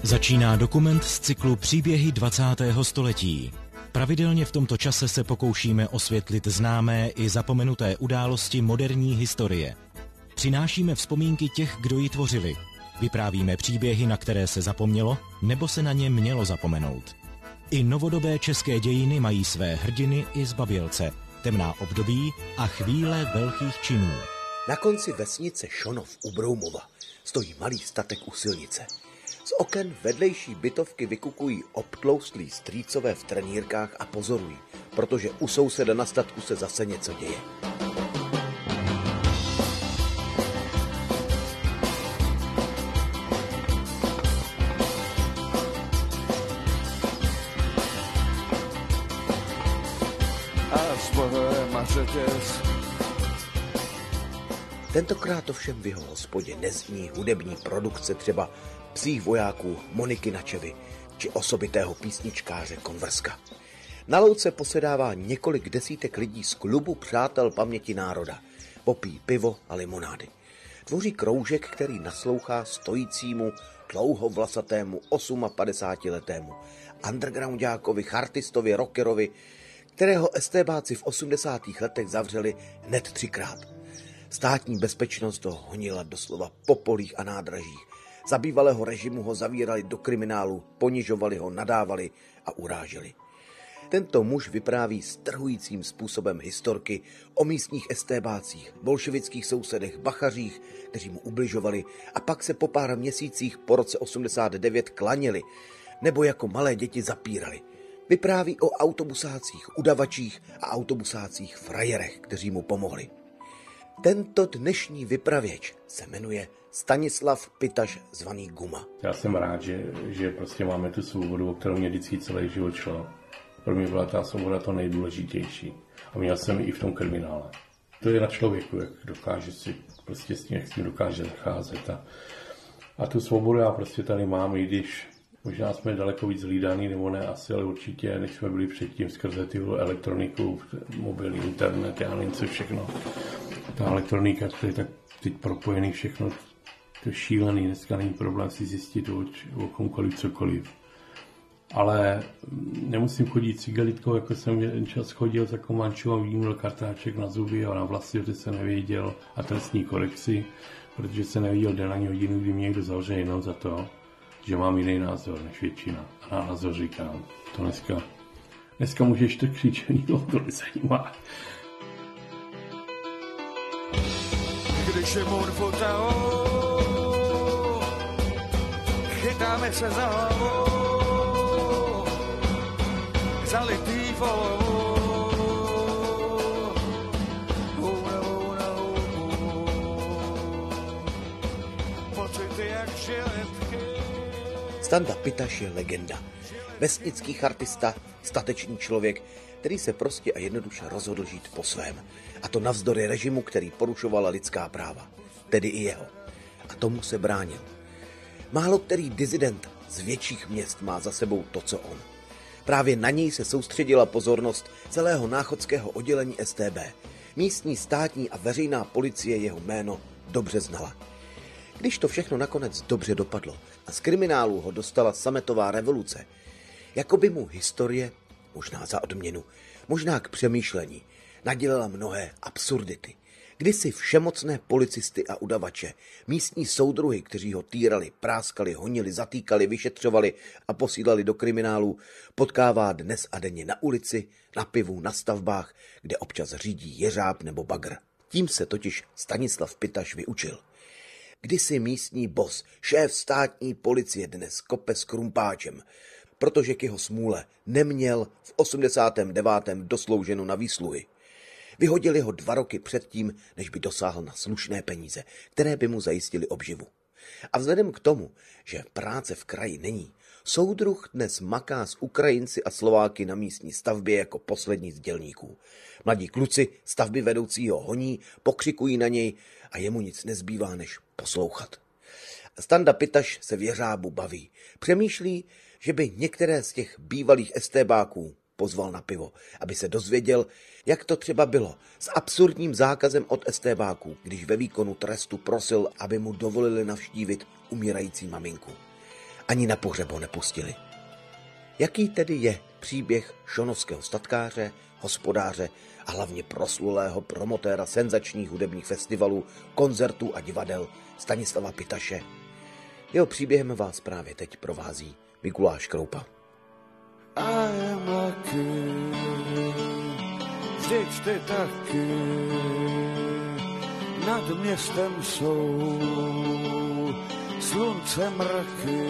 Začíná dokument z cyklu Příběhy 20. století. Pravidelně v tomto čase se pokoušíme osvětlit známé i zapomenuté události moderní historie. Přinášíme vzpomínky těch, kdo ji tvořili. Vyprávíme příběhy, na které se zapomnělo, nebo se na ně mělo zapomenout. I novodobé české dějiny mají své hrdiny i zbabělce, temná období a chvíle velkých činů. Na konci vesnice Šonov u Broumova stojí malý statek u silnice. Z oken vedlejší bytovky vykukují obtloustlí strýcové v trenýrkách a pozorují, protože u souseda na statku se zase něco děje. Tentokrát ovšem v jeho hospodě nezní hudební produkce třeba Psích vojáků Moniky Načevy či osobitého písničkáře Konvrska. Na louce posedává několik desítek lidí z klubu Přátel paměti národa. Popíjí pivo a limonády. Tvoří kroužek, který naslouchá stojícímu, dlouhovlasatému 58letému undergroundákovi, chartistovi, rockerovi, kterého estébáci v 80. letech zavřeli hned 3krát. Státní bezpečnost ho honila doslova po polích a nádražích. Za bývalého režimu ho zavírali do kriminálu, ponižovali ho, nadávali a uráželi. Tento muž vypráví strhujícím způsobem historky o místních estébácích, bolševických sousedech, bachařích, kteří mu ubližovali a pak se po pár měsících po roce 89 klaněli nebo jako malé děti zapírali. Vypráví o autobusácích, udavačích a autobusácích frajerech, kteří mu pomohli. Tento dnešní vypravěč se jmenuje Stanislav Pitaš, zvaný Guma. Já jsem rád, že prostě máme tu svobodu, o kterou mě vždycky celý život šlo. Pro mě byla ta svoboda to nejdůležitější. A měl jsem i v tom kriminále. To je na člověku, jak dokáže si prostě s tím dokáže zacházet. A tu svobodu já prostě tady mám, i když možná jsme daleko víc hlídaný, nebo ne asi, ale určitě, než jsme byli předtím skrze ty elektroniku, mobilní internet, já nevím co všechno. Ta elektronika, to je tak teď propojený všechno, to je šílený, dneska není problém si zjistit o komkoliv cokoliv. Ale nemusím chodit cigelitkou, jako jsem jeden čas chodil za Komančů a vyjmul kartáček na zuby a na vlasy, že jsem nevěděl, a trestní korekci, protože jsem nevěděl den ani hodinu, kdy mě někdo zavře jenom za to, že mám jiný názor než většina. A na názor říkám, to dneska můžeš to křičení, to nezajímá. Když je můr fotao, chytáme se za hlavou, zalitý volovou, pocity jak žiletky. Standa Pitaš je legenda. Vesnický chartista, statečný člověk, který se prostě a jednoduše rozhodl žít po svém. A to navzdory režimu, který porušoval lidská práva. Tedy i jeho. A tomu se bránil. Málo který disident z větších měst má za sebou to, co on. Právě na něj se soustředila pozornost celého náchodského oddělení StB. Místní státní a veřejná policie jeho jméno dobře znala. Když to všechno nakonec dobře dopadlo a z kriminálu ho dostala sametová revoluce, jako by mu historie, možná za odměnu, možná k přemýšlení, nadělala mnohé absurdity. Kdysi všemocné policisty a udavače, místní soudruhy, kteří ho týrali, práskali, honili, zatýkali, vyšetřovali a posílali do kriminálu, potkává dnes a denně na ulici, na pivu, na stavbách, kde občas řídí jeřáb nebo bagr. Tím se totiž Stanislav Pitaš vyučil. Kdysi místní boss, šéf státní policie, dnes kope s krumpáčem, protože k jeho smůle neměl v 89. doslouženo na výsluhy. Vyhodili ho 2 roky předtím, než by dosáhl na slušné peníze, které by mu zajistily obživu. A vzhledem k tomu, že práce v kraji není, soudruh dnes maká s Ukrajinci a Slováky na místní stavbě jako poslední z dělníků. Mladí kluci stavby vedoucího honí, pokřikují na něj a jemu nic nezbývá, než poslouchat. Standa Pitaš se v jeřábu baví. Přemýšlí, že by některé z těch bývalých estébáků pozval na pivo, aby se dozvěděl, jak to třeba bylo s absurdním zákazem od estébáků, když ve výkonu trestu prosil, aby mu dovolili navštívit umírající maminku. Ani na pohřeb ho nepustili. Jaký tedy je příběh šonovského statkáře, hospodáře a hlavně proslulého promotéra senzačních hudebních festivalů, koncertů a divadel Stanislava Pitaše? Jeho příběhem vás právě teď provází Mikuláš Kroupa. I am lucky, vždyť ty taky, nad městem jsou slunce mraky.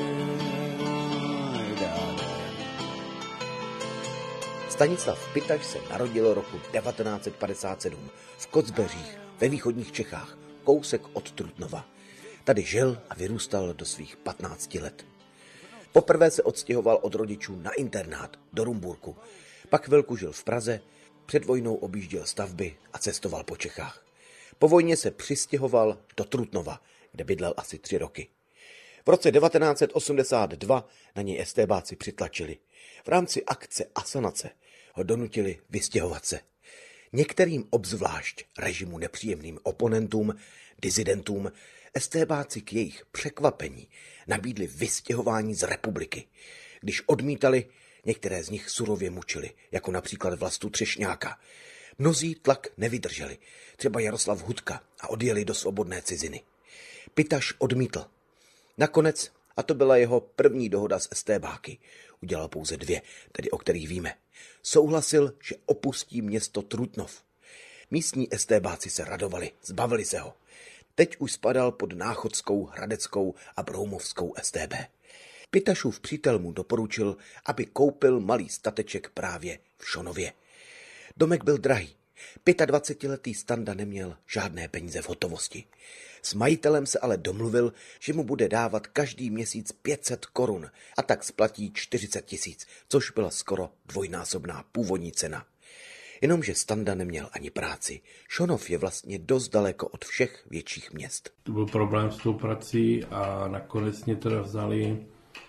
Stanislav Pitaš se narodil roku 1957 v Kocbeřích ve východních Čechách, kousek od Trutnova. Tady žil a vyrůstal do svých 15 let. Poprvé se odstěhoval od rodičů na internát do Rumburku. Pak chvilku žil v Praze, před vojnou objížděl stavby a cestoval po Čechách. Po vojně se přistěhoval do Trutnova, kde bydlel asi 3 roky. V roce 1982 na něj estébáci přitlačili. V rámci akce Asanace ho donutili vystěhovat se. Některým obzvlášť režimu nepříjemným oponentům, disidentům, estébáci k jejich překvapení nabídli vystěhování z republiky. Když odmítali, některé z nich surově mučili, jako například Vlastu Třešňáka. Mnozí tlak nevydrželi, třeba Jaroslav Hudka, a odjeli do svobodné ciziny. Pitaš odmítl. Nakonec, a to byla jeho první dohoda s estébáky, udělal pouze 2, tedy o kterých víme, souhlasil, že opustí město Trutnov. Místní estébáci se radovali, zbavili se ho. Teď už spadal pod Náchodskou, Hradeckou a Broumovskou STB. Pitašův přítel mu doporučil, aby koupil malý stateček právě v Šonově. Domek byl drahý. 25letý Standa neměl žádné peníze v hotovosti. S majitelem se ale domluvil, že mu bude dávat každý měsíc 500 korun a tak splatí 40 000, což byla skoro dvojnásobná původní cena. Jenomže Standa neměl ani práci. Šonov je vlastně dost daleko od všech větších měst. To byl problém s tou prací a nakonec mě teda vzali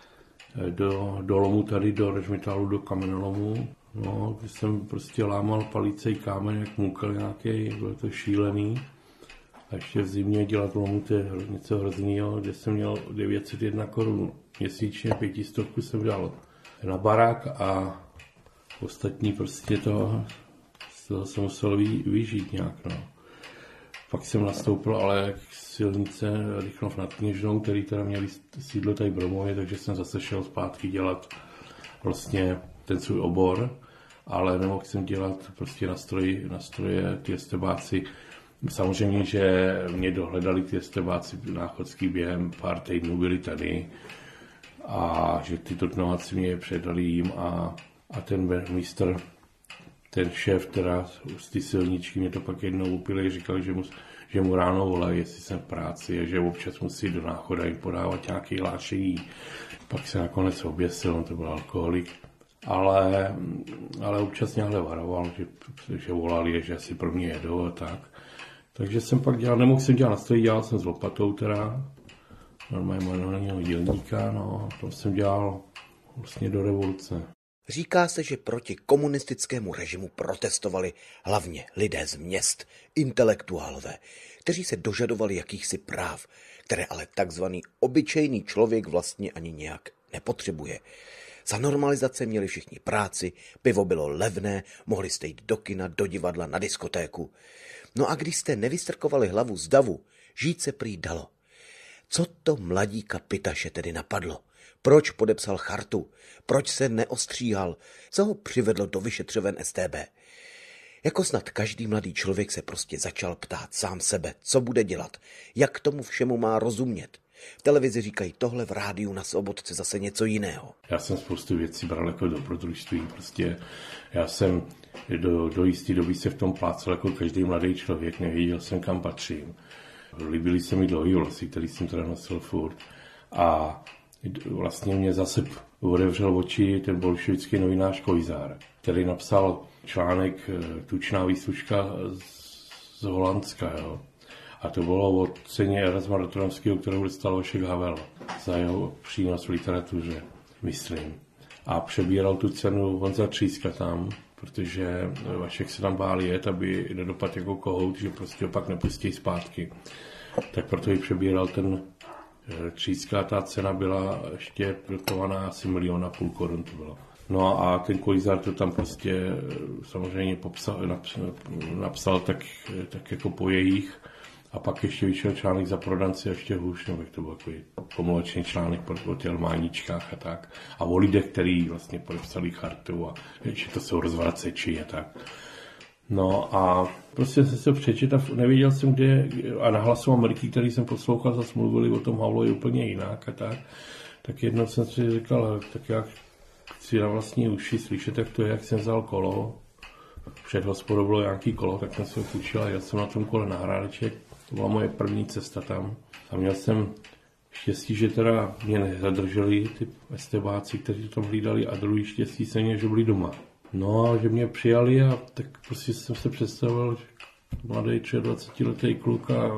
do lomu tady, do Režmitálu, do kamenolomu. No, když jsem prostě lámal palicej kámen, jak můkal nějaký, bylo to šílený. A ještě v zimě dělat lomu, to je něco hroznýho, kde jsem měl 901 korun. Měsíčně 500 jsem dal na barák a ostatní prostě toho jsem musel vyžít nějak. No. Pak jsem nastoupil ale k silnice Rychnov nad Kněžnou, který teda měli sídlo tady v Bromově, takže jsem zase šel zpátky dělat vlastně ten svůj obor, ale nemohl jsem dělat prostě nastroje, ty estébáci. Samozřejmě, že mě dohledali ty estébáci náchodský během pár týdnů, byli tady a že ty Trutnováci mě předali jim a ten mistr, ten šéf teda z ty silničky mě to pak jednou upili, říkal, že mu ráno volají, jestli jsem v práci a že občas musí do Náchoda jim podávat nějaké hlášení. Pak se nakonec oběsil, on to byl alkoholik, ale občas nějakhle varoval, že volali, že asi pro mě jedou a tak. Takže jsem pak nemohl jsem dělat na stroji, dělal jsem s lopatou teda, normálně manuálního dělníka, no, to jsem dělal vlastně do revoluce. Říká se, že proti komunistickému režimu protestovali hlavně lidé z měst, intelektuálové, kteří se dožadovali jakýchsi práv, které ale takzvaný obyčejný člověk vlastně ani nějak nepotřebuje. Za normalizace měli všichni práci, pivo bylo levné, mohli jste jít do kina, do divadla, na diskotéku. No a když jste nevystrkovali hlavu z davu, žít se prý dalo. Co to mladíka Pitaše tedy napadlo? Proč podepsal chartu? Proč se neostříhal? Co ho přivedlo do vyšetřoven STB? Jako snad každý mladý člověk se prostě začal ptát sám sebe, co bude dělat, jak tomu všemu má rozumět. V televizi říkají tohle, v rádiu na Svobodce zase něco jiného. Já jsem spoustu věcí bral jako dobrodružství. Prostě já jsem do jisté doby se v tom plácel jako každý mladý člověk, nevěděl jsem, kam patřím. Líbily se mi dlouhý vlasy, který jsem teda nosil furt. A vlastně mě zase otevřel oči ten bolševický novinář Kojzár, který napsal článek Tučná výslužka z Holandska. Jo. A to bylo o ceně Erasma Rotterdamského, kterou dostal Vašek Havel za jeho přínos v literatuře, myslím. A přebíral tu cenu Honza Tříska tam, protože Vašek se tam bál jet, aby nedopadl jako kohout, že prostě ho pak nepustí zpátky. Tak proto ji přebíral ten Třídská ta cena byla ještě dotovaná asi 1,5 milionu korun to bylo. No a ten Koizár to tam prostě samozřejmě napsal tak jako po jejich. A pak ještě vyšel článek za prodanci a ještě hůř, nebo to byl takový pomluvačný článek o těch Máničkách a tak. A o lidech, který vlastně podepsali chartu a že to jsou rozvraceči a tak. No a prostě jsem se přečetl a nevěděl jsem, kde, a na Hlasu Ameriky, který jsem poslouchal, zase mluvili o tom Havlovi úplně jinak a tak. Tak jednou jsem si říkal, tak jak chci na vlastní uši slyšet, jak to je, jak jsem vzal kolo. Před hospodou bylo nějaký kolo, tak jsem si ho půjčil a jel jsem na tom kole na Hrádeček. To byla moje první cesta tam. A měl jsem štěstí, že teda mě nezadrželi ty estebáci, kteří to tam hlídali, a druhý štěstí se mě, že byli doma. No a že mě přijali a tak prostě jsem se představil, že mladý 23letý kluk a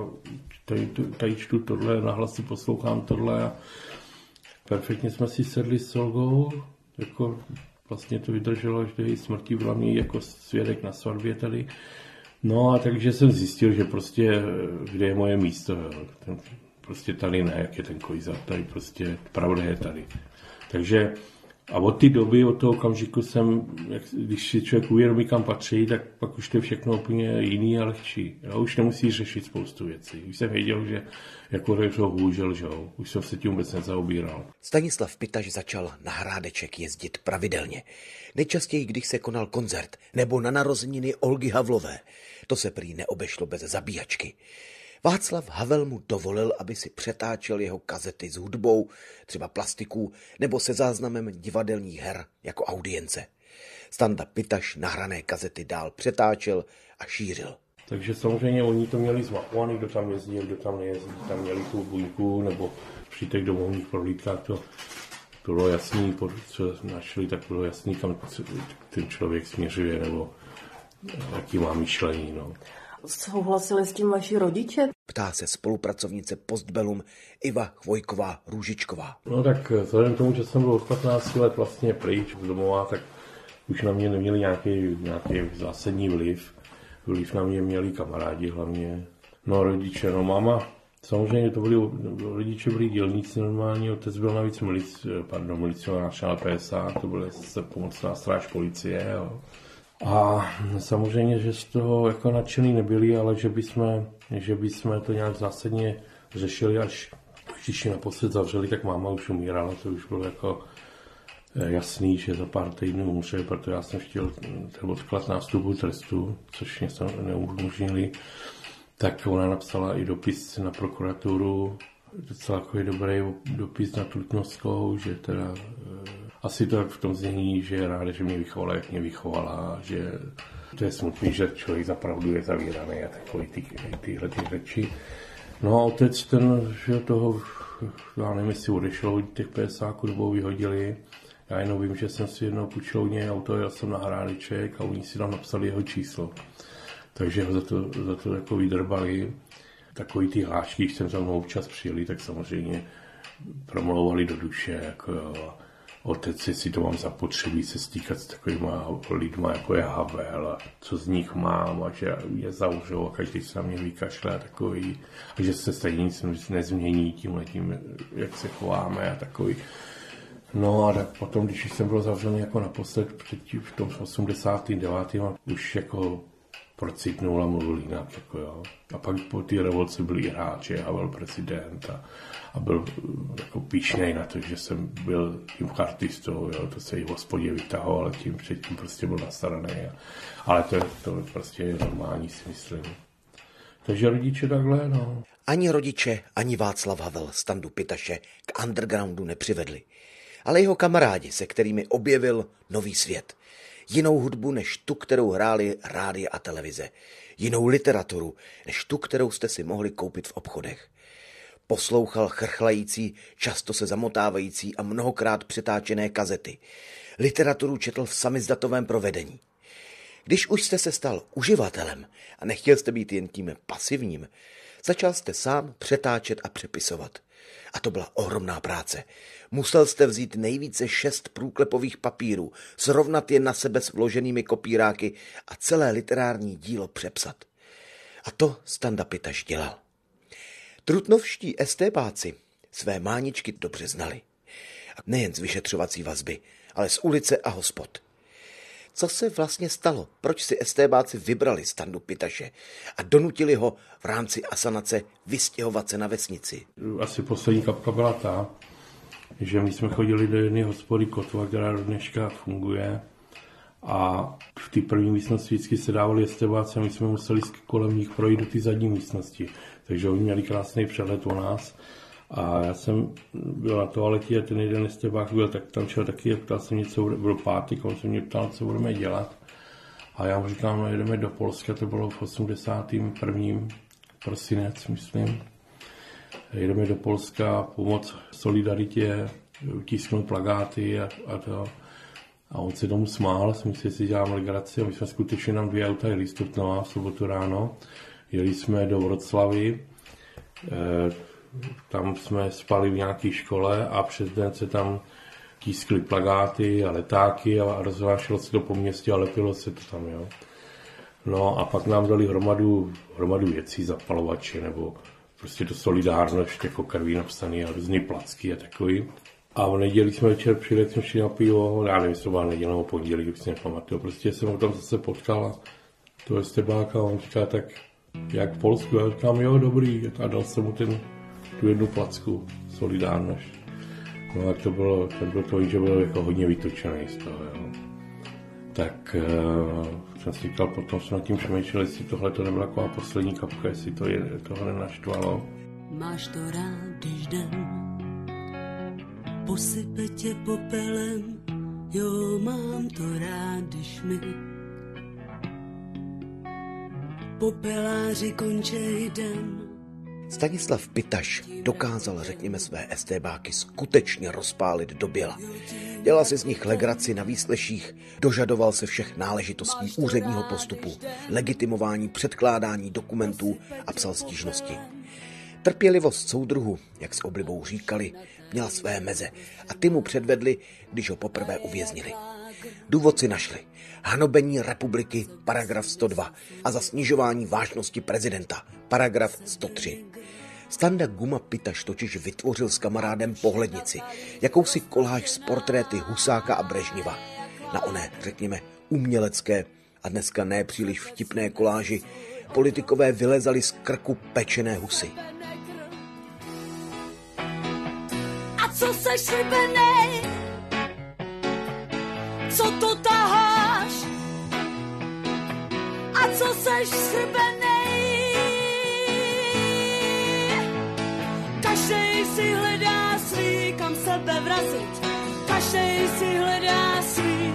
tady čtu tohle, na Hlasu poslouchám tohle a perfektně jsme si sedli s Olgou, jako vlastně to vydrželo až do její smrti, byla mě jako svědek na svatbě tady. No a takže jsem zjistil, že prostě, kde je moje místo, prostě tady ne, jak je ten Koizár, tady prostě pravda je tady. Takže a od té doby, od toho okamžiku jsem, když si člověk uvědomí, kam patří, tak pak už to je všechno úplně jiný a lehčí. Já už nemusí řešit spoustu věcí. Už jsem věděl, že jako to hůže lžou. Už jsem se tím vůbec nezaobíral. Stanislav Pitaš začal na Hrádeček jezdit pravidelně. Nejčastěji, když se konal koncert nebo na narozeniny Olgy Havlové. To se prý neobešlo bez zabíjačky. Václav Havel mu dovolil, aby si přetáčel jeho kazety s hudbou, třeba plastiků, nebo se záznamem divadelních her jako audience. Standa Pitaš nahrané kazety dál přetáčel a šířil. Takže samozřejmě oni to měli zmapovaný, kdo tam jezdí, kdo tam nejezdí, tam měli tu buňku, nebo při těch domovních prohlídkách to bylo jasný, co našli, tak bylo jasný, kam ten člověk směřuje, nebo jaký má myšlení. No. Souhlasili s tím vaši rodiče? Ptá se spolupracovnice Postbellum Iva Chvojková-Růžičková. No tak vzhledem k tomu, že jsem byl od 15 let vlastně pryč z domova, tak už na mě neměli nějaký zásadní vliv. Vliv na mě měli kamarádi hlavně. No rodiče, no máma, samozřejmě to rodiče byli dělníci normální, otec byl navíc milicionář na PSA, to byla pomocná stráž policie. Jo. A samozřejmě, že z toho jako nadšený nebyli, ale že bychom to nějak zásadně řešili, až když ji naposled zavřeli, tak máma už umírala, to už bylo jako jasný, že za pár týdnů umře, protože já jsem chtěl ten odklad nástupu trestu, což mě neumožnili, tak ona napsala i dopis na prokuraturu, docela jako dobrý dopis na Trutnovskou, že teda asi to v tom znění, že je ráda, že mě vychovala, jak mě vychovala, že to je smutný, že člověk zapravdu je zavíraný a takový tyhle řeči. No a otec ten, že toho, já nevím, jestli odešel, těch PSáků dobou vyhodili. Já jenom vím, že jsem si jednou půjčil u něj auto, jel jsem na Hrádeček a oni si tam napsali jeho číslo. Takže ho za to jako vydrbali. Takový ty hlášky, když jsem za mnou občas přijeli, tak samozřejmě promlouvali do duše, jako jo. Otec, jestli to mám zapotřebí se stýkat s takovýma lidma, jako je Havel, a co z nich mám, a že je zavřou a každý se na mě vykašle a takový, a že se stejně nic nezmění tímhletím, jak se chováme a takový. No a tak potom, když jsem byl zavřený jako naposled v tom 89. už jako procitnul a mluvil jinak, jako jo. A pak po té revoluci byl i hráč, a byl prezident a byl jako píšnej na to, že jsem byl tím chartistou, jo. To se i v hospodě vytahoval, ale tím předtím prostě byl nastaraný. Ale to prostě je normální, si myslím. Takže rodiče takhle, no. Ani rodiče, ani Václav Havel Standu Pitaše k undergroundu nepřivedli. Ale jeho kamarádi, se kterými objevil nový svět. Jinou hudbu než tu, kterou hráli rádia a televize. Jinou literaturu než tu, kterou jste si mohli koupit v obchodech. Poslouchal chrchlající, často se zamotávající a mnohokrát přetáčené kazety. Literaturu četl v samizdatovém provedení. Když už jste se stal uživatelem a nechtěl jste být jen tím pasivním, začal jste sám přetáčet a přepisovat. A to byla ohromná práce. Musel jste vzít nejvíce 6 průklepových papírů, srovnat je na sebe s vloženými kopíráky a celé literární dílo přepsat. A to Standa Pitaš dělal. Trutnovští estébáci Své máničky dobře znali. A nejen z vyšetřovací vazby, ale z ulice a hospod. Co se vlastně stalo? Proč si estébáci vybrali Standu Pitaše a donutili ho v rámci asanace vystěhovat se na vesnici? Asi poslední kapka byla ta, že my jsme chodili do jedné hospody Kotva, která do dneška funguje, a v té první místnosti vždycky se dávali estébáci a my jsme museli kolem nich projít do té zadní místnosti. Takže oni měli krásný přehled o nás. A já jsem byl na toaletě a ten jeden estébák byl, tak tam šel taky, ptal se mě, co byl pátek, on se mě ptal, co budeme dělat. A já mu říkám, no, jedeme do Polska, to bylo v 81. prosinec, myslím. Jedeme do Polska pomoct Solidaritě, tisknout plakáty a to. A on se tomu smál, jsem si, jestli dělám legraci, a my jsme skutečně nám 2 auta jeli z Trutnova v sobotu ráno. Jeli jsme do Vroclavy, tam jsme spali v nějaké škole a přes den se tam tiskly plakáty a letáky a rozvášelo se to po městě a lepilo se to tam, jo. No a pak nám dali hromadu věcí, zapalovače nebo prostě to Solidárnost, jako krví napsaný a různý placky a takový. A v neděli jsme večer přijeli, jsme šli na pivo, já nevím, jestli byla neděle nebo pondělí, když si nepamatuju. Prostě jsem ho tam zase potkal toho estébáka a on říká, tak jak v Polsku? Já říkám, jo, dobrý. A dal jsem mu tu jednu placku, Solidárnost. No a to bylo to, že byl jako hodně vytočený z toho, jo. Tak jsem si říkal, potom jsem nad tím přemýšlel, jestli tohle to nebyla taková poslední kapka, jestli toho nenaštvalo. Máš to rád, když den posype tě popelem, jo, mám to rád, když mi popeláři končej den. Stanislav Pitaš dokázal, řekněme, své estébáky skutečně rozpálit do běla. Dělal si z nich legraci na výsleších, dožadoval se všech náležitostí úředního postupu, legitimování, předkládání dokumentů a psal stížnosti. Trpělivost soudruhu, jak s oblibou říkali, měla své meze a ty mu předvedli, když ho poprvé uvěznili. Důvod si našli. Hanobení republiky, paragraf 102 a za snižování vážnosti prezidenta, paragraf 103. Standa Guma Pitaš totiž vytvořil s kamarádem pohlednici, jakousi koláž z portréty Husáka a Brežněva. Na oné, řekněme, umělecké a dneska ne příliš vtipné koláži politikové vylezali z krku pečené husy. A co seš šlibenej? Co to taháš? A co seš šlibenej? Kašej si hledá svý, kam sebe vrazit. Kašej si hledá svý.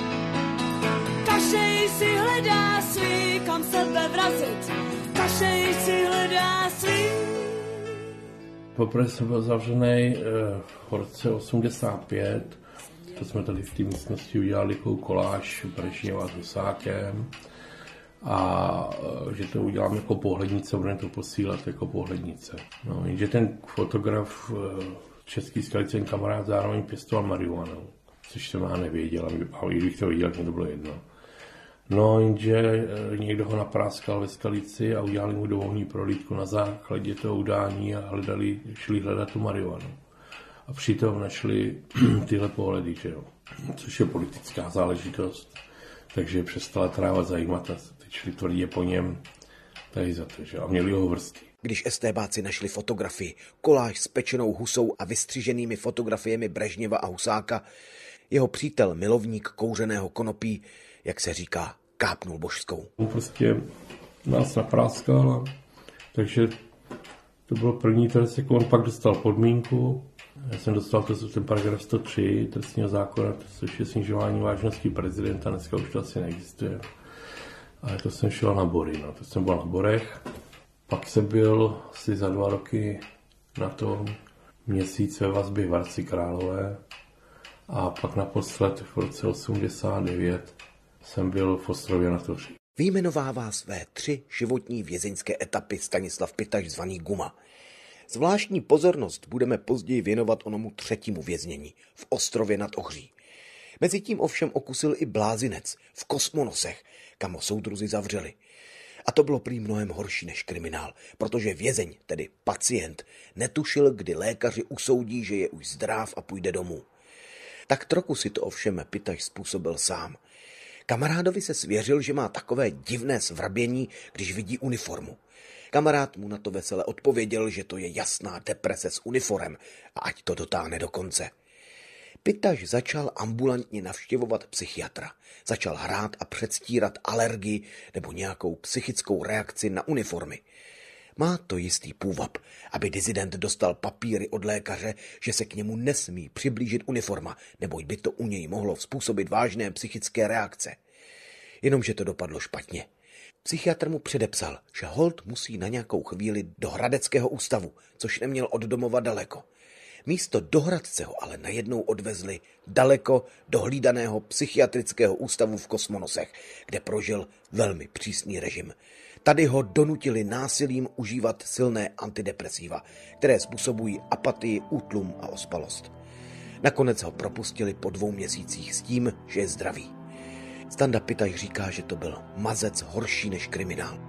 Kašej si hledá svý, kam sebe vrazit. Kašej si hledá svý. Poprvé jsem byl zavřený v roce 85. To jsme tady v té místnosti udělali takovou koláž Brežněva s Husákem a že to uděláme jako pohlednice, budeme to posílat jako pohlednice. No, jenže ten fotograf český Skalice, kamarád, zároveň pěstoval marihuanu, což jsem já nevěděl, a i když to věděl, to bylo jedno. No, jenže někdo ho napráskal ve Skalici a udělali mu domovní prohlídku na základě toho udání a šli hledat tu marihuanu. A přitom našli tyhle pohledy, že jo, což je politická záležitost, takže přestala trávat zajímat a teď šli tvrdě po něm tady za to, že jo, a měli ho vrsty. Když estébáci našli fotografii, koláž s pečenou husou a vystřiženými fotografiemi Brežněva a Husáka, jeho přítel, milovník kouřeného konopí, jak se říká, kápnul božskou. On prostě nás napráskal, takže to bylo první trest, jako on pak dostal podmínku. Já jsem dostal ten paragraf 103 trestního zákona, což je snižování vážnosti prezidenta, dneska už to asi neexistuje. Ale to jsem šel na Bory, no. To jsem byl na Borech. Pak jsem byl asi za 2 roky na tom měsíc ve vazbě v Hradci Králové a pak naposled v roce 89 jsem byl v Ostrově nad Ohří. Vyjmenovává své 3 životní vězeňské etapy Stanislav Pitaš zvaný Guma. Zvláštní pozornost budeme později věnovat onomu 3. věznění v Ostrově nad Ohří. Mezitím ovšem okusil i blázinec v Kosmonosech, kam ho soudruzi zavřeli. A to bylo prý mnohem horší než kriminál, protože vězeň, tedy pacient, netušil, kdy lékaři usoudí, že je už zdrav a půjde domů. Tak trochu si to ovšem Pitaš způsobil sám. Kamarádovi se svěřil, že má takové divné svrbění, když vidí uniformu. Kamarád mu na to vesele odpověděl, že to je jasná deprese s uniformem a ať to dotáhne do konce. Pitaš začal ambulantně navštěvovat psychiatra. Začal hrát a předstírat alergii nebo nějakou psychickou reakci na uniformy. Má to jistý půvab, aby dizident dostal papíry od lékaře, že se k němu nesmí přiblížit uniforma, neboť by to u něj mohlo způsobit vážné psychické reakce. Jenomže to dopadlo špatně. Psychiatr mu předepsal, že holt musí na nějakou chvíli do Hradeckého ústavu, což neměl od domova daleko. Místo do Hradce ho ale najednou odvezli daleko do hlídaného psychiatrického ústavu v Kosmonosech, kde prožil velmi přísný režim. Tady ho donutili násilím užívat silné antidepresiva, které způsobují apatii, útlum a ospalost. Nakonec ho propustili po 2 měsících s tím, že je zdravý. Standa Pitaš říká, že to byl mazec horší než kriminál.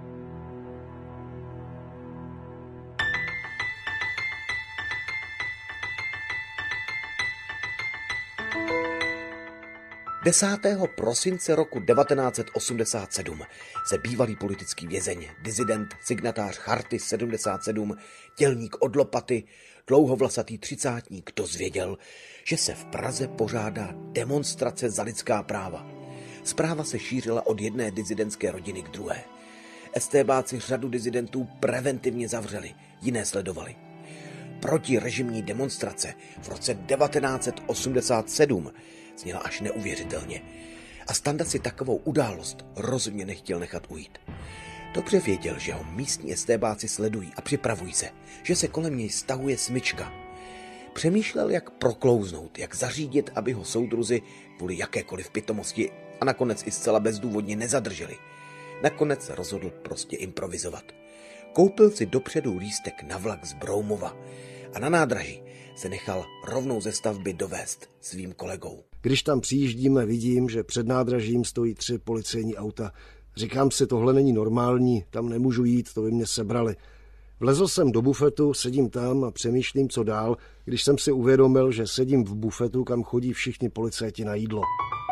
Desátého prosince roku 1987 se bývalý politický vězeň, dizident, signatář Charty 77, dělník od lopaty, dlouhovlasatý třicátník dozvěděl, že se v Praze pořádá demonstrace za lidská práva. Zpráva se šířila od jedné dizidentské rodiny k druhé. STBáci řadu dizidentů preventivně zavřeli, jiné sledovali. Protirežimní demonstrace v roce 1987 zněla až neuvěřitelně. A Standa si takovou událost rozhodně nechtěl nechat ujít. Dobře věděl, že ho místní STBáci sledují a připravují se, že se kolem něj stahuje smyčka. Přemýšlel, jak proklouznout, jak zařídit, aby ho soudruzi kvůli jakékoliv pitomosti a nakonec i zcela bezdůvodně nezadrželi. Nakonec rozhodl prostě improvizovat. Koupil si dopředu lístek na vlak z Broumova a na nádraží se nechal rovnou ze stavby dovést svým kolegou. Když tam přijíždíme, vidím, že před nádražím stojí 3 policejní auta. Říkám si, tohle není normální, tam nemůžu jít, to by mě sebrali. Vlezl jsem do bufetu, sedím tam a přemýšlím, co dál, když jsem si uvědomil, že sedím v bufetu, kam chodí všichni policajti na jídlo.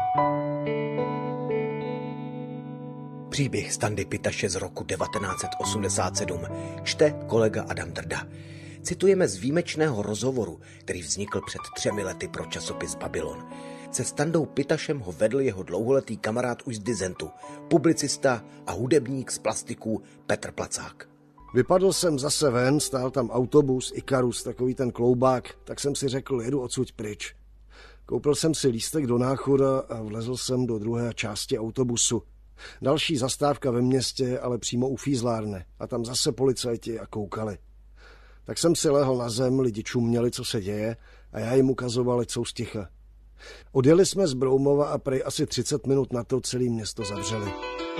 Příběh Standy Pitaše z roku 1987 čte kolega Adam Drda. Citujeme z výjimečného rozhovoru, který vznikl před 3 lety pro časopis Babylon. Se Standou Pitašem ho vedl jeho dlouholetý kamarád už z dizentu, publicista a hudebník z plastiků Petr Placák. Vypadl jsem zase ven, stál tam autobus, Ikarus, takový ten kloubák, tak jsem si řekl, jedu odsud pryč. Koupil jsem si lístek do Náchoda a vlezl jsem do druhé části autobusu. Další zastávka ve městě, ale přímo u fízlárny. A tam zase policajti a koukali. Tak jsem si lehl na zem, lidi čuměli, co se děje, a já jim ukazoval, ať jsou sticha. Odjeli jsme z Broumova a prej asi 30 minut na to celé město zavřeli.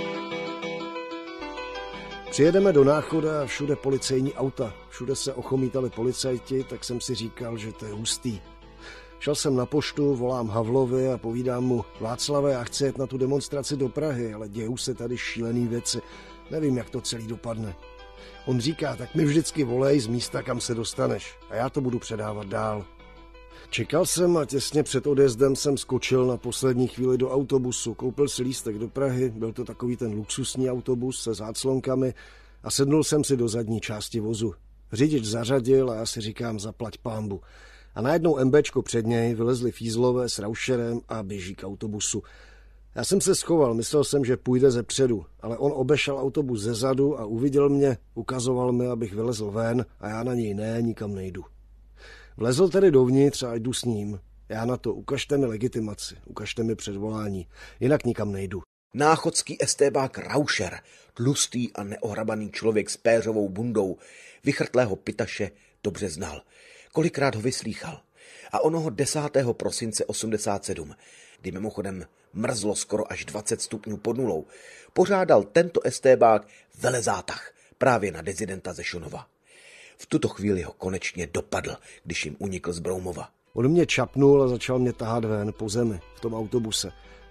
Přijedeme do Náchoda a všude policejní auta. Všude se ochomítali policajti, tak jsem si říkal, že to je hustý. Šel jsem na poštu, volám Havlovi a povídám mu: Václave, já chci jet na tu demonstraci do Prahy, ale dějou se tady šílený věci. Nevím, jak to celý dopadne. On říká: tak mi vždycky volej z místa, kam se dostaneš, a já to budu předávat dál. Čekal jsem a těsně před odjezdem jsem skočil na poslední chvíli do autobusu. Koupil si lístek do Prahy, byl to takový ten luxusní autobus se záclonkami, a sednul jsem si do zadní části vozu. Řidič zařadil a já si říkám: zaplať pánbu. A najednou MBčko před něj, vylezli fízlové s raušerem a běží k autobusu. Já jsem se schoval, myslel jsem, že půjde ze předu, ale on obešel autobus ze zadu a uviděl mě, ukazoval mi, abych vylezl ven, a já na něj nikam nejdu. Vlezl tedy dovnitř a jdu s ním. Já na to: ukažte mi legitimaci, ukažte mi předvolání, jinak nikam nejdu. Náchodský STBák Rauscher, tlustý a neohrabaný člověk s péřovou bundou, vychrtlého Pitaše dobře znal. Kolikrát ho vyslýchal. A onoho 10. prosince 87, kdy mimochodem mrzlo skoro až 20 stupňů pod nulou, pořádal tento STBák velezátah právě na dizidenta ze Šunova. V tuto chvíli ho konečně dopadl, když jim unikl z Broumova. On mě čapnul a začal mě tahat ven po zemi v tom autobuse.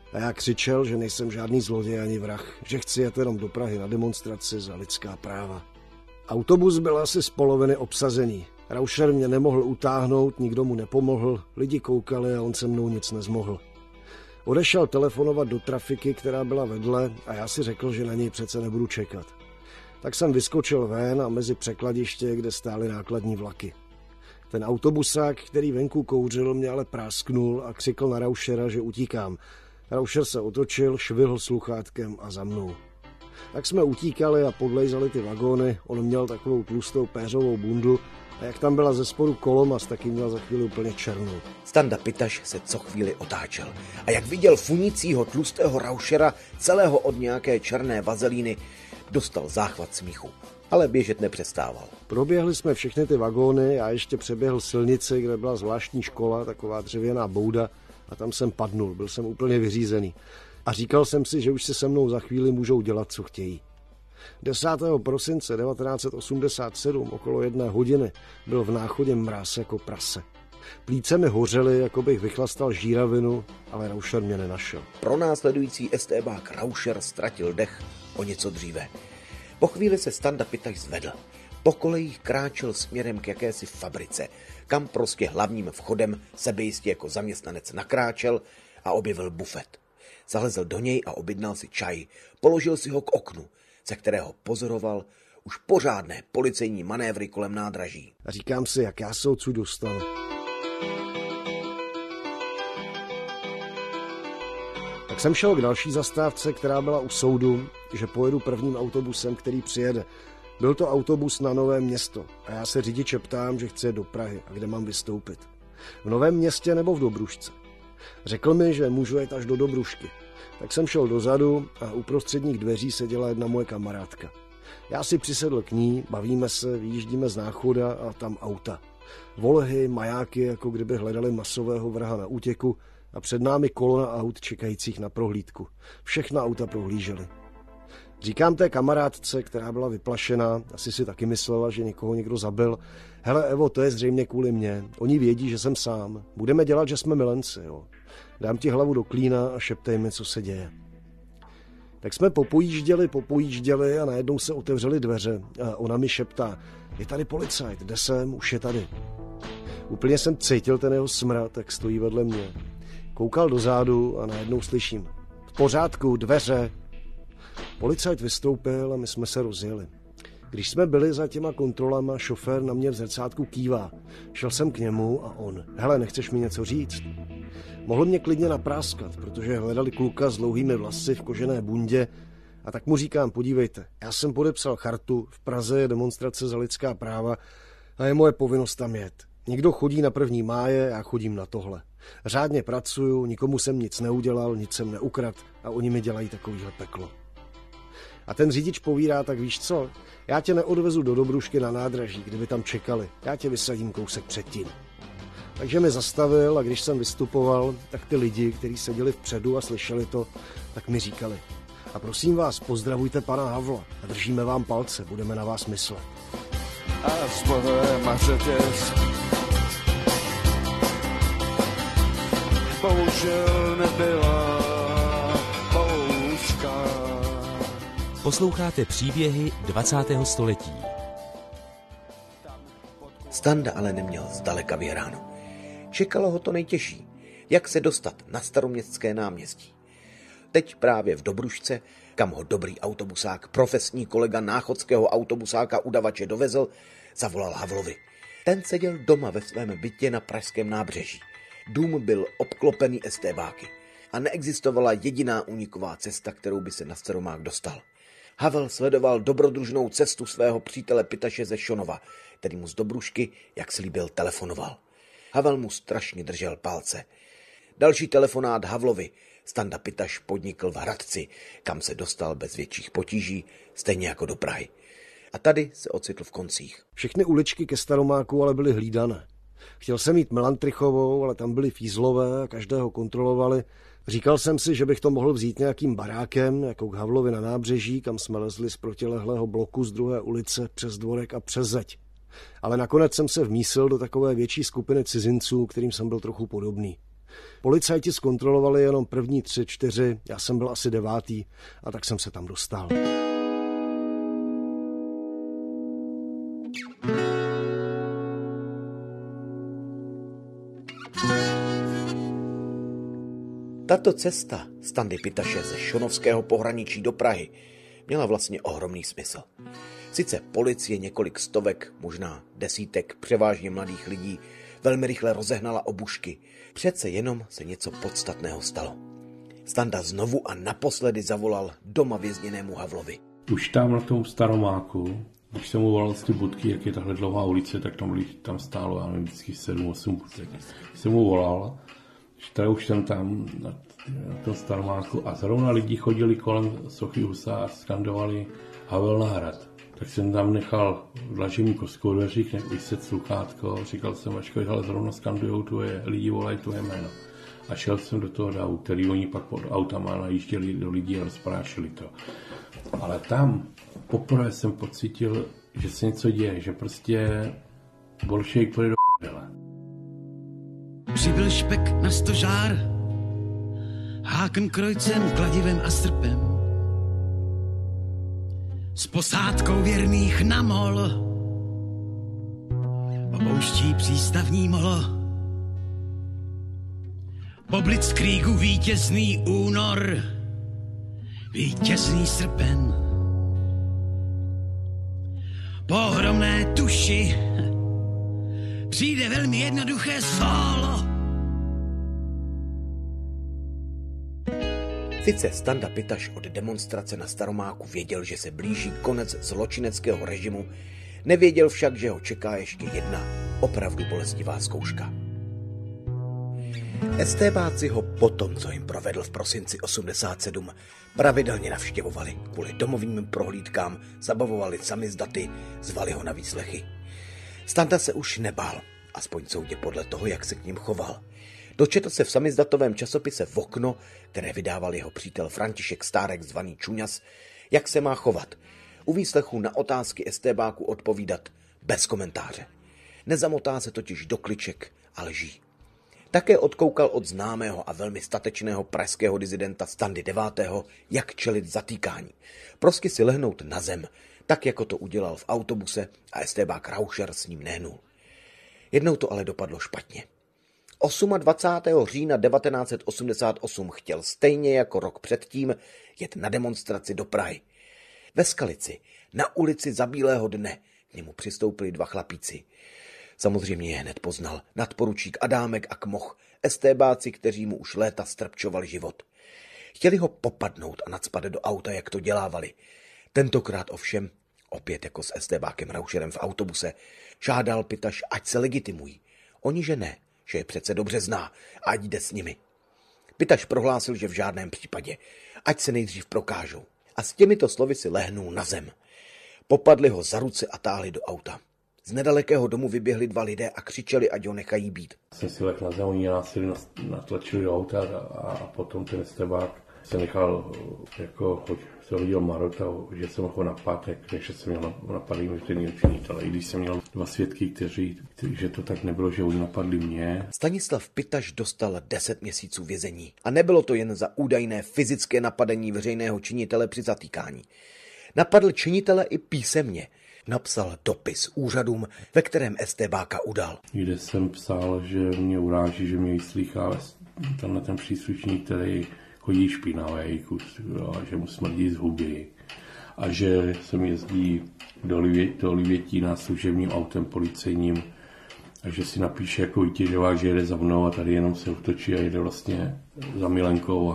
A já křičel, že nejsem žádný zloděj ani vrah, že chci jet jenom do Prahy na demonstraci za lidská práva. Autobus byl asi z poloviny obsazený. Rauscher mě nemohl utáhnout, nikdo mu nepomohl, lidi koukali a on se mnou nic nezmohl. Odešel telefonovat do trafiky, která byla vedle, a já si řekl, že na něj přece nebudu čekat. Tak jsem vyskočil ven a mezi překladiště, kde stály nákladní vlaky. Ten autobusák, který venku kouřil, mě ale prásknul a křikl na Rauschera, že utíkám. Rauscher se otočil, švihl sluchátkem a za mnou. Tak jsme utíkali a podlejzali ty vagóny, on měl takovou tlustou péřovou bundu a jak tam byla ze spodu kolomas, tak ji měl za chvíli úplně černou. Standa Pitaš se co chvíli otáčel a jak viděl funícího tlustého Rauschera, celého od nějaké černé vazelíny, dostal záchvat smíchu. Ale běžet nepřestával. Proběhli jsme všechny ty vagóny, já ještě přeběhl silnici, kde byla zvláštní škola, taková dřevěná bouda, a tam jsem padnul, byl jsem úplně vyřízený. A říkal jsem si, že už si se mnou za chvíli můžou dělat, co chtějí. 10. prosince 1987 okolo 1 hodiny byl v Náchodě mráz jako prase. Plíce mi hořely, jako bych vychlastal žíravinu, ale Rauscher mě nenašel. Pronásledující estébák Rauscher ztratil dech o něco dříve. Po chvíli se Standa Pitaš zvedl. Po kolejích kráčel směrem k jakési fabrice, kam prostě hlavním vchodem sebejistě jako zaměstnanec nakráčel a objevil bufet. Zalezl do něj a objednal si čaj. Položil si ho k oknu, ze kterého pozoroval už pořádné policejní manévry kolem nádraží. A říkám si, jak já se odsud dostanu. Tak jsem šel k další zastávce, která byla u soudu, že pojedu prvním autobusem, který přijede. Byl to autobus na Nové Město a já se řidiče ptám, že chci jet do Prahy a kde mám vystoupit. V Novém Městě nebo v Dobrušce. Řekl mi, že můžu jet až do Dobrušky. Tak jsem šel dozadu a u prostředních dveří seděla jedna moje kamarádka. Já si přisedl k ní, bavíme se, vyjíždíme z Náchoda a tam auta. Volehy, majáky, jako kdyby hledali masového vraha na útěku a před námi kolona aut čekajících na prohlídku. Všechna auta prohlížely. Říkám té kamarádce, která byla vyplašená, asi si taky myslela, že někoho někdo zabil. Hele Evo, to je zřejmě kvůli mně. Oni vědí, že jsem sám. Budeme dělat, že jsme milenci, jo. Dám ti hlavu do klína a šeptej mi, co se děje. Tak jsme popojížděli a najednou se otevřely dveře a ona mi šeptá, je tady policajt, jde sem, už je tady. Úplně jsem cítil ten jeho smrad, tak stojí vedle mě. Koukal dozadu a najednou slyším, v pořádku, dveře. Policajt vystoupil a my jsme se rozjeli. Když jsme byli za těma kontrolama, šofér na mě v zrcátku kývá. Šel jsem k němu a on, hele, nechceš mi něco říct? Mohl mě klidně napráskat, protože hledali kluka s dlouhými vlasy v kožené bundě a tak mu říkám, podívejte, já jsem podepsal chartu, v Praze je demonstrace za lidská práva a je moje povinnost tam jet. Někdo chodí na 1. máje, já chodím na tohle. Řádně pracuju, nikomu jsem nic neudělal, nic jsem neukradl a oni mi dělají takovýhle peklo. A ten řidič povídá, tak víš co, já tě neodvezu do Dobrušky na nádraží, kdyby tam čekali, já tě vysadím kousek předtím. Takže mi zastavil a když jsem vystupoval, tak ty lidi, kteří seděli vpředu a slyšeli to, tak mi říkali, a prosím vás, pozdravujte pana Havla a držíme vám palce, budeme na vás myslet. A s Bohem a řetěz bohužel nebyla pouška. Posloucháte příběhy 20. století. Standa ale neměl zdaleka vyhráno. Čekalo ho to nejtěžší, jak se dostat na Staroměstské náměstí. Teď právě v Dobrušce, kam ho dobrý autobusák, profesní kolega náchodského autobusáka udavače dovezl, zavolal Havlovi. Ten seděl doma ve svém bytě na pražském nábřeží. Dům byl obklopený estébáky a neexistovala jediná úniková cesta, kterou by se na Staromák dostal. Havel sledoval dobrodružnou cestu svého přítele Pitaše ze Šonova, který mu z Dobrušky, jak slíbil, telefonoval. Havel mu strašně držel palce. Další telefonát Havlovi Standa Pitaš podnikl v Hradci, kam se dostal bez větších potíží, stejně jako do Prahy. A tady se ocitl v koncích. Všechny uličky ke Staromáku ale byly hlídané. Chtěl jsem jít Melantrichovou, ale tam byli fízlové a každého kontrolovali. Říkal jsem si, že bych to mohl vzít nějakým barákem, jako k Havlovi na nábřeží, kam jsme lezli z protilehlého bloku z druhé ulice přes dvorek a přes zeď. Ale nakonec jsem se vmísil do takové větší skupiny cizinců, kterým jsem byl trochu podobný. Policajti zkontrolovali jenom první 3, 4, já jsem byl asi 9. a tak jsem se tam dostal. Tato cesta Standy Pitaše ze šonovského pohraničí do Prahy měla vlastně ohromný smysl. Sice policie několik stovek, možná desítek převážně mladých lidí velmi rychle rozehnala obušky, přece jenom se něco podstatného stalo. Standa znovu a naposledy zavolal doma vězněnému Havlovi. Už tam na tom Staromáku, když jsem mu volal z ty budky, jak je tahle dlouhá ulice, tak tam stálo, já nevím, vždycky 7-8 budek. Jsem mu volal, že už jsem tam na tom Staromáku a zrovna lidi chodili kolem sochy Husa a skandovali Havel na hrad. Tak jsem tam nechal dlažení kostkou dveřích, vyset sluchátko, říkal jsem, ačkej, ale zrovna skandujou tvoje, lidi volají tvoje jméno. A šel jsem do toho davu, který oni pak pod autama najížděli do lidí a rozprášili to. Ale tam poprvé jsem pocítil, že se něco děje, že prostě bolševik půjde do p***le. Přibyl špek na stožár, hákenkrojcem, kladivem a srpem. S posádkou věrných na mol, opouští přístavní molo. Po blitzkriegu vítězný únor, vítězný srpen. Po ohromné tuši přijde velmi jednoduché solo. Sice Standa Pitaš od demonstrace na Staromáku věděl, že se blíží konec zločineckého režimu, nevěděl však, že ho čeká ještě jedna opravdu bolestivá zkouška. STBáci ho potom, co jim provedl v prosinci 87, pravidelně navštěvovali, kvůli domovním prohlídkám zabavovali samizdaty, zvali ho na výslechy. Standa se už nebál, aspoň soudě podle toho, jak se k ním choval. Dočetl se v samizdatovém časopise V okno, které vydával jeho přítel František Stárek zvaný Čuňas, jak se má chovat. U výslechu na otázky STBáku odpovídat bez komentáře. Nezamotá se totiž do kliček a lží. Také odkoukal od známého a velmi statečného pražského dizidenta Standy 9., jak čelit zatýkání. Prostě si lehnout na zem, tak jako to udělal v autobuse a STBák Raucher s ním nehnul. Jednou to ale dopadlo špatně. 28. října 1988 chtěl stejně jako rok předtím jet na demonstraci do Prahy. Ve Skalici, na ulici za bílého dne, k němu přistoupili 2 chlapíci. Samozřejmě je hned poznal nadporučík Adámek a Kmoch, STBáci, kteří mu už léta strpčovali život. Chtěli ho popadnout a nacpat do auta, jak to dělávali. Tentokrát ovšem, opět jako s STBákem Raucherem v autobuse, žádal Pitaš, ať se legitimují. Oni že ne, že je přece dobře zná, ať jde s nimi. Pitaš prohlásil, že v žádném případě, ať se nejdřív prokážou. A s těmito slovy si lehnul na zem. Popadli ho za ruce a táhli do auta. Z nedalekého domu vyběhli 2 lidé a křičeli, ať ho nechají být. Jsem si lek na zem, oni násilí natlačili do auta a potom ten STBák se nechal, jako se hodil marota, že jsem ho napadl, takže jsem měl napadlý veřejného činitele. I když jsem měl 2 svědky, že to tak nebylo, že oni napadli mě. Stanislav Pitaš dostal 10 měsíců vězení. A nebylo to jen za údajné fyzické napadení veřejného činitele při zatýkání. Napadl činitele i písemně. Napsal dopis úřadům, ve kterém STBáka udal. Kde jsem psal, že mě uráží, že mě vyslýchá tenhle ten příslušník, který chodí špinavý kus, a že mu smrdí z huby a že se mi jezdí do Livětína služebním autem policejním a že si napíše jako vytěžovák, že jede za mnou a tady jenom se otočí a jede vlastně za milenkou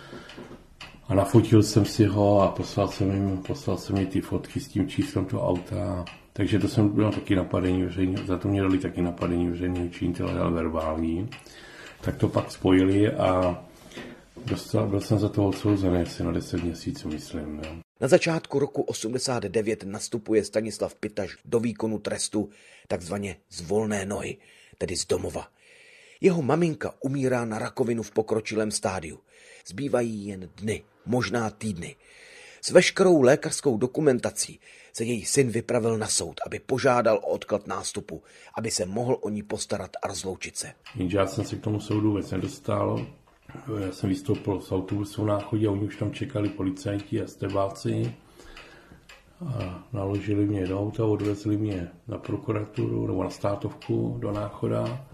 a nafotil jsem si ho a poslal jsem mi ty fotky s tím číslem toho auta. Takže to jsem byl taky napadení veřejného, za to mě dali taky napadení veřejného činitele, ale verbální. Tak to pak spojili a byl jsem za to odsouzený asi na 10 měsíců, myslím. Jo. Na začátku roku 89 nastupuje Stanislav Pitaš do výkonu trestu takzvaně z volné nohy, tedy z domova. Jeho maminka umírá na rakovinu v pokročilém stádiu. Zbývají jen dny, možná týdny. S veškerou lékařskou dokumentací se její syn vypravil na soud, aby požádal o odklad nástupu, aby se mohl o ní postarat a rozloučit se. Jenže já jsem si k tomu soudu vůbec nedostal. Já jsem vystoupil z autobusu v Náchodě a oni už tam čekali policajti a stebáci. A naložili mě do auta, odvezli mě na prokuraturu nebo na státovku do Náchoda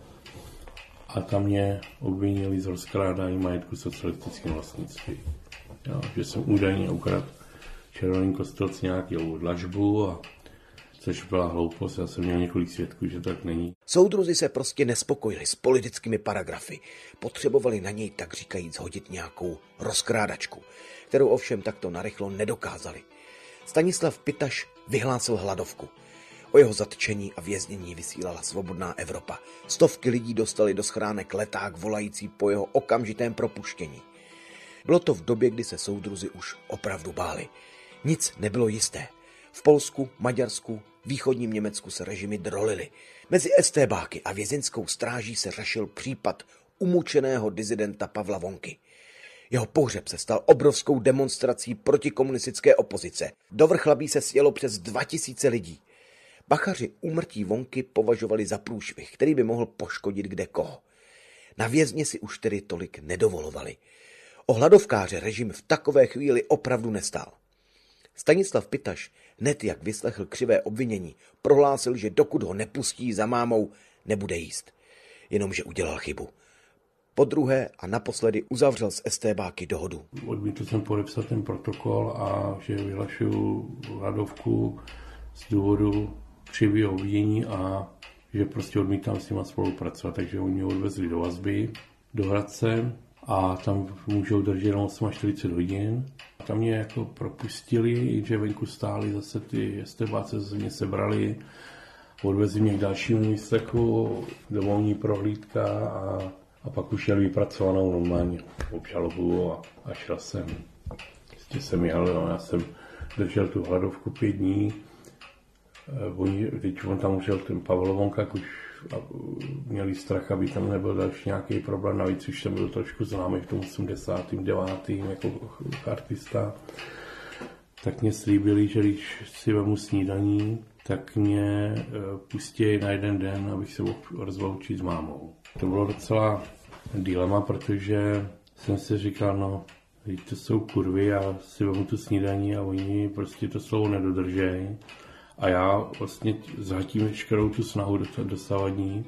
a tam mě obvinili z rozkrádání majetku socialistickým vlastnictví. Jo, že jsem údajně ukradl Červeným Kostelci nějakou dlažbu, což byla hloupost. Já jsem měl několik svědků, že tak není. Soudruzi se prostě nespokojili s politickými paragrafy. Potřebovali na něj tak říkajíc hodit nějakou rozkrádačku, kterou ovšem takto narychlo nedokázali. Stanislav Pitaš vyhlásil hladovku. O jeho zatčení a věznění vysílala Svobodná Evropa. Stovky lidí dostali do schránek leták volající po jeho okamžitém propuštění. Bylo to v době, kdy se soudruzi už opravdu báli. Nic nebylo jisté. V Polsku, Maďarsku, východním Německu se režimy drolily. Mezi estébáky a vězeňskou stráží se řešil případ umučeného disidenta Pavla Vonky. Jeho pohřeb se stal obrovskou demonstrací protikomunistické opozice. Do Vrchlabí se sjelo přes 2000 lidí. Bachaři úmrtí Vonky považovali za průšvih, který by mohl poškodit kde koho. Na vězně si už tedy tolik nedovolovali. O hladovkáře režim v takové chvíli opravdu nestál. Stanislav Pitaš, hned jak vyslechl křivé obvinění, prohlásil, že dokud ho nepustí za mámou, nebude jíst. Jenomže udělal chybu. Podruhé a naposledy uzavřel s estébáky dohodu. Odmítl jsem podepsat ten protokol a že vyhlašuju hladovku z důvodu křivého obvinění a že prostě odmítám s nima spolupracovat. Takže oni mě odvezli do vazby, do Hradce a tam můžou držet na 48 hodin. Tam mě jako propustili, že venku stáli zase ty estébáci, se mě sebrali, odvezli mě k dalšímu výslechu, domovní prohlídka a pak už jel vypracovanou normálně obžalobu a šel jsem. Prostě jsem jel, já jsem držel tu hladovku 5 dní. Teď on tam už jel ten Pavel Vonkák, už měli strach, aby tam nebyl další nějaký problém. Navíc už jsem byl trošku známý v tom 89. jako artista. Tak mě slíbili, že když si vemu snídaní, tak mě pustí na jeden den, abych se mohl rozloučit s mámou. To bylo docela dilema, protože jsem si říkal, no, to jsou kurvy, já si vemu tu snídaní a oni prostě to slovo nedodržejí. A já vlastně zhatím veškerou tu snahu dosavadní.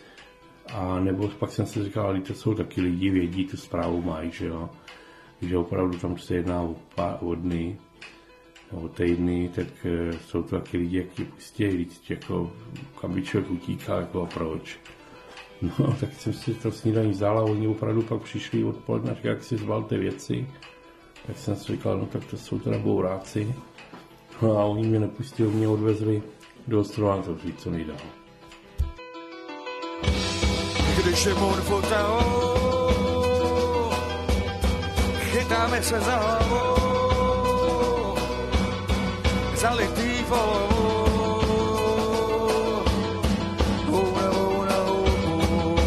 A nebo pak jsem si říkal, ale to jsou taky lidi, vědí, tu zprávu mají, že jo. Že opravdu tam se jedná o dny, o týdny, tak jsou to taky lidi, jak je pustí říct, jako kam by člověk utíká, jako a proč. No, tak jsem si to snídaní vzal a oni opravdu pak přišli odpoledne, říkali, jak si zbalte věci. Tak jsem si říkal, no tak to jsou teda bouráci. No a oni mě nepustili, mě odvezli do ostrova to říct, co nejdál. Když je můj fotel, chytáme se za hlavu, zalitý volovou, hůlevou na hůbu,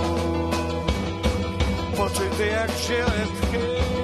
pocity jak žiletky,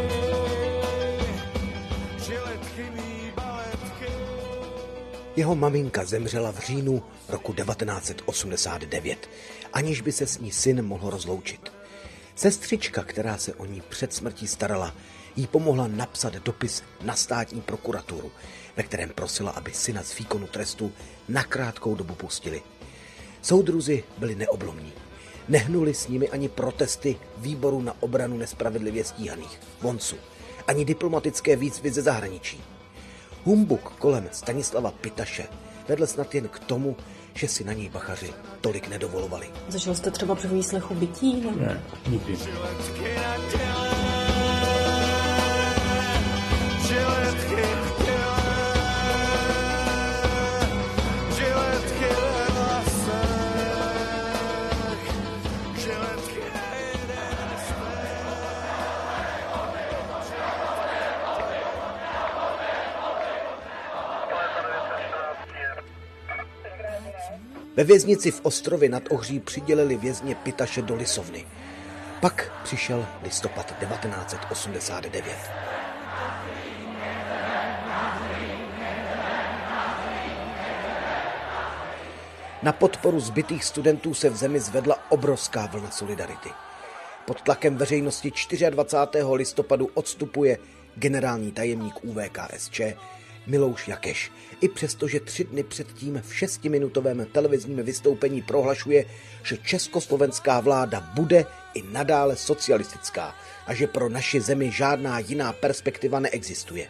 žiletky mý baletky. Jeho maminka zemřela v říjnu roku 1989, aniž by se s ní syn mohl rozloučit. Sestřička, která se o ní před smrtí starala, jí pomohla napsat dopis na státní prokuraturu, ve kterém prosila, aby syna z výkonu trestu na krátkou dobu pustili. Soudruzi byli neoblomní. Nehnuli s nimi ani protesty Výboru na obranu nespravedlivě stíhaných, Voncu, ani diplomatické výzvy ze zahraničí. Humbuk kolem Stanislava Pitaše vedl snad jen k tomu, že si na něj bachaři tolik nedovolovali. Zažil jste třeba při výslechu bytí? Ne? Ne, nikdy. Ve věznici v Ostrově nad Ohří přidělili vězně Pitaše do Lisovny. Pak přišel listopad 1989. Na podporu zbytých studentů se v zemi zvedla obrovská vlna solidarity. Pod tlakem veřejnosti 24. listopadu odstupuje generální tajemník ÚVKSČ Milouš Jakeš. I přesto, že 3 dny předtím v 6minutovém televizním vystoupení prohlašuje, že československá vláda bude i nadále socialistická a že pro naši zemi žádná jiná perspektiva neexistuje.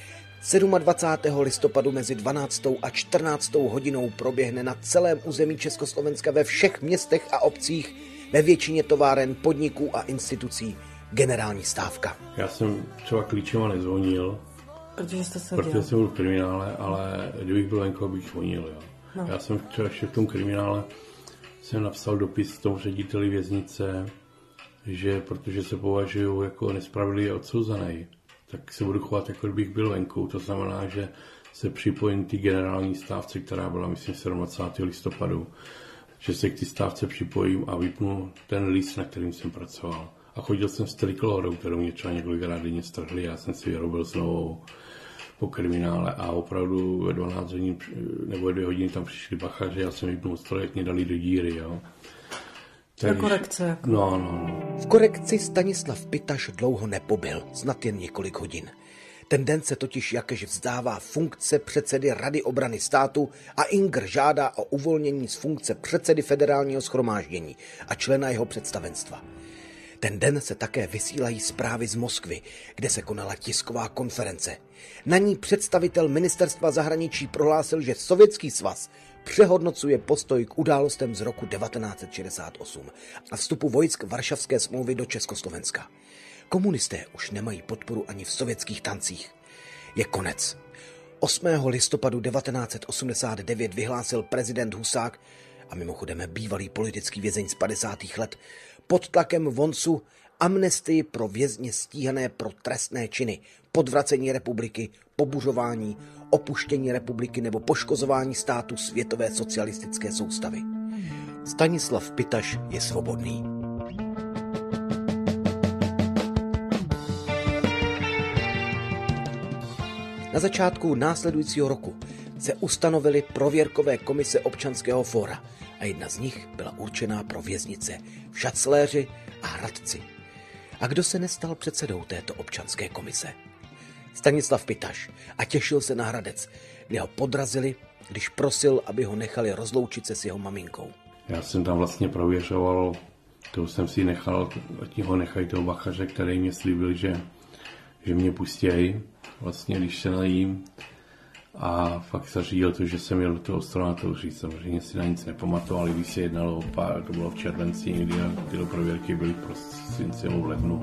27. listopadu mezi 12. a 14. hodinou proběhne na celém území Československa ve všech městech a obcích, ve většině továren, podniků a institucí generální stávka. Já jsem třeba klíčema nezvonil, protože jsem byl v kriminále, ale kdybych byl venku, bych zvonil. Jo. No. Já jsem třeba ještě v tom kriminále jsem napsal dopis tomu řediteli věznice, že protože se považuji jako nespravedlivě odsouzený, tak se budu chovat, jako kdybych byl venku. To znamená, že se připojím k té generální stávce, která byla, myslím, 27. listopadu, že se k té stávce připojím a vypnu ten list, na kterým jsem pracoval. A chodil jsem s trikolorou, kterou mě třeba několikrát denně strhli, já jsem si vyrobil znovu po kriminále a opravdu ve 12 hodin nebo 2 hodiny tam přišli bachaři, já jsem vypnul stroj, jak mě dali do díry, jo. To je korekce. No. V korekci Stanislav Pitaš dlouho nepobyl, snad jen několik hodin. Ten den se totiž Jakeš vzdává funkce předsedy Rady obrany státu a Ingr žádá o uvolnění z funkce předsedy Federálního shromáždění a člena jeho představenstva. Ten den se také vysílají zprávy z Moskvy, kde se konala tisková konference. Na ní představitel ministerstva zahraničí prohlásil, že Sovětský svaz přehodnocuje postoj k událostem z roku 1968 a vstupu vojsk Varšavské smlouvy do Československa. Komunisté už nemají podporu ani v sovětských tancích. Je konec. 8. listopadu 1989 vyhlásil prezident Husák a mimochodem bývalý politický vězeň z 50. let pod tlakem Voncu amnestii pro vězně stíhané pro trestné činy, podvracení republiky, pobuřování, opuštění republiky nebo poškozování státu světové socialistické soustavy. Stanislav Pitaš je svobodný. Na začátku následujícího roku se ustanovily prověrkové komise Občanského fóra a jedna z nich byla určená pro věznice v Šacléři a Hradci. A kdo se nestal předsedou této občanské komise? Stanislav Pitaš a těšil se na Hradec, kde ho podrazili, když prosil, aby ho nechali rozloučit se s jeho maminkou. Já jsem tam vlastně prověřoval, to jsem si nechal, ať ho nechají toho bachaře, který mě slíbil, že mě pustějí, vlastně když se najím. A fakt zařídil to, že jsem jel do toho Ostronatoří. Samozřejmě si na nic nepamatoval, když se jednalo o pár, to bylo v červenci někdy a tyhle prověrky byly v prosinci nebo v lednu.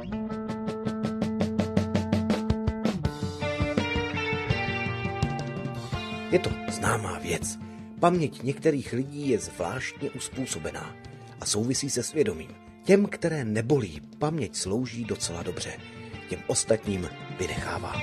Je to známá věc. Paměť některých lidí je zvláštně uspůsobená a souvisí se svědomím. Těm, které nebolí, paměť slouží docela dobře. Těm ostatním vynechává.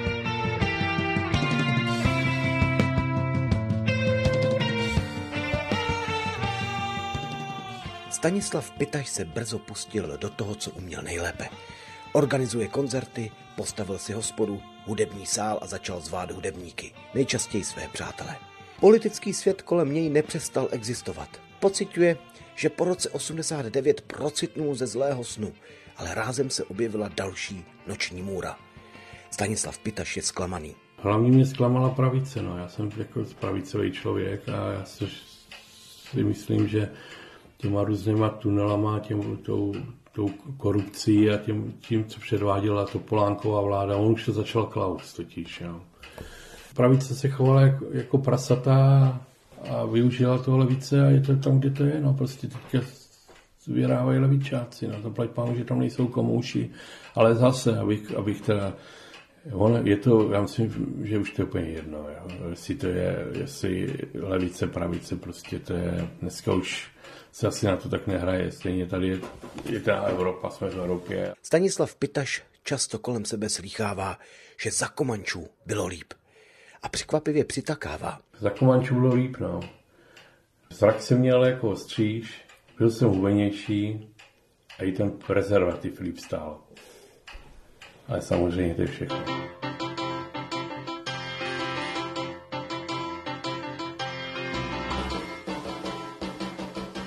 Stanislav Pitaš se brzo pustil do toho, co uměl nejlépe. Organizuje koncerty, postavil si hospodu, hudební sál a začal zvát hudebníky, nejčastěji své přátele. Politický svět kolem něj nepřestal existovat. Pociťuje, že po roce 89 procitnul ze zlého snu, ale rázem se objevila další noční můra. Stanislav Pitaš je zklamaný. Hlavně mě zklamala pravice, no. Já jsem jako pravicový člověk a já si myslím, že těma různýma tunelama, tou korupcí a tím, co předváděla Topolánková vláda, on už se začal Klaus totiž. Jo. Pravice se chovala jako prasata a využila toho levice a je to tam, kde to je. No, prostě teďka vyrávají levičáci. No, to plať pánu, že tam nejsou komouši. Ale zase, abych teda... je to, já myslím, že už to je úplně jedno. Jo. Jestli levice, pravice, prostě to je... Dneska už se asi na to tak nehraje. Stejně tady je ta Evropa, jsme v Evropě. Stanislav Pitaš často kolem sebe slýchává, že za Komančů bylo líp. A překvapivě přitakává. Za Komančů bylo líp, no. Zrak jsem měl jako ostříž, byl jsem hubenější a i ten prezervativ líp stál. Ale samozřejmě to je všechno.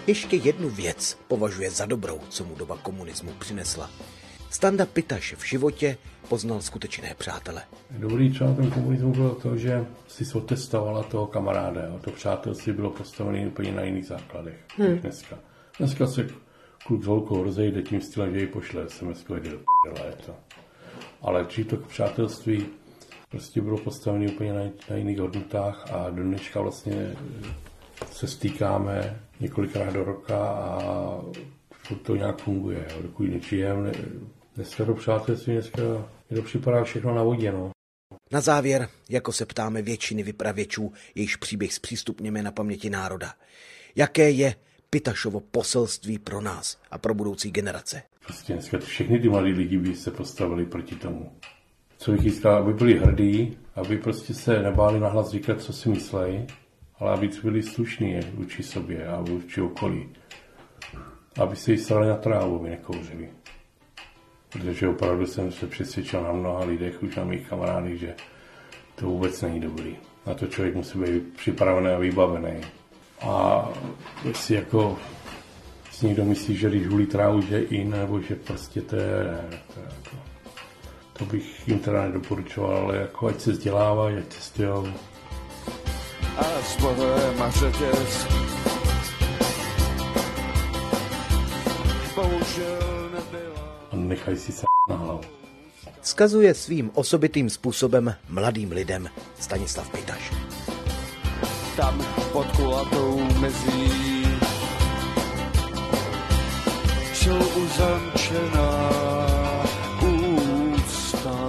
Ještě jednu věc považuje za dobrou, co mu doba komunismu přinesla. Standa Pitaš v životě poznal skutečné přátele. Dobrý třeba ten komunismu bylo to, že si otestovala toho kamaráda. To přátelství bylo postavené úplně na jiných základech než dneska. Dneska se kluk s holkou rozejde tím stylem, že ji pošle SMS-ku, jde do p***le, je to. Ale to přátelství prostě bylo postavené úplně na jiných hodnotách a do dneška vlastně se stýkáme několikrát do roka a to nějak funguje. Dokud nečijem, dneska to přátelství, dneska mi to připadá všechno na vodě. No. Na závěr, jako se ptáme většiny vypravěčů, jejichž příběh zpřístupněme na paměti národa. Jaké je Pitašovo poselství pro nás a pro budoucí generace? Prostě dneska všechny ty mladí lidi by se postavili proti tomu. Co bych chystal, aby byli hrdí, aby prostě se nebáli nahlas říkat, co si myslejí, ale aby byli slušní vůči sobě a vůči okolí. Aby se jí stali na trávu, aby nekouřili. Protože opravdu jsem se přesvědčil na mnoha lidech, už na mých kamarádech, že to vůbec není dobrý. Na to člověk musí být připravený a vybavený. A jestli jako si někdo myslí, že když hulí trávu, že in, nebo že prostě to je to bych jim teda nedoporučoval, ale jako ať se vzdělávají, ať cestujou. A s Bohem a řetěz bohužel nebyla. A nechají si se na hlavu. Vzkazuje svým osobitým způsobem mladým lidem Stanislav Pitaš. Tam pod kulatou mezí jsou uzamčená ústa.